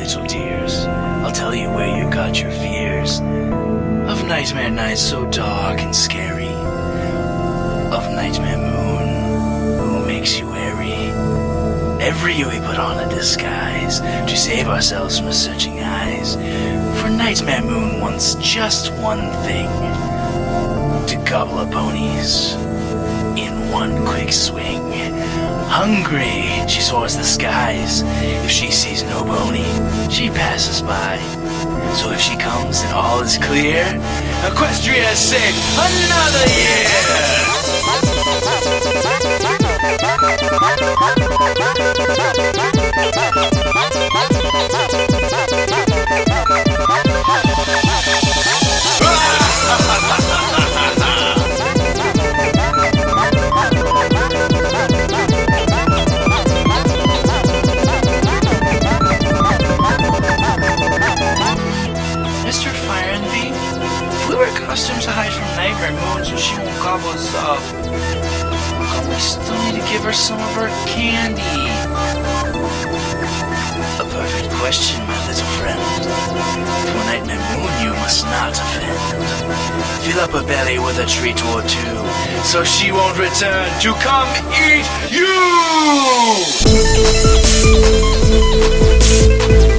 little dears. I'll tell you where you got your fears. Of nightmare nights so dark and scary. Of nightmare moon, who makes you wary. Every year we put on a disguise to save ourselves from searching eyes. For nightmare moon wants just one thing: to gobble up ponies in one quick swing. Hungry, she soars the skies. If she sees no pony, she passes by. So if she comes and all is clear, Equestria has saved another Mr. Fire Envy, if we wear costumes to hide from nightmare moons and she won't gobble us up, how come we still need to give her some of her candy? A perfect question, my little friend. For nightmare moon you must not offend. Fill up her belly with a treat or two, so she won't return to come eat you!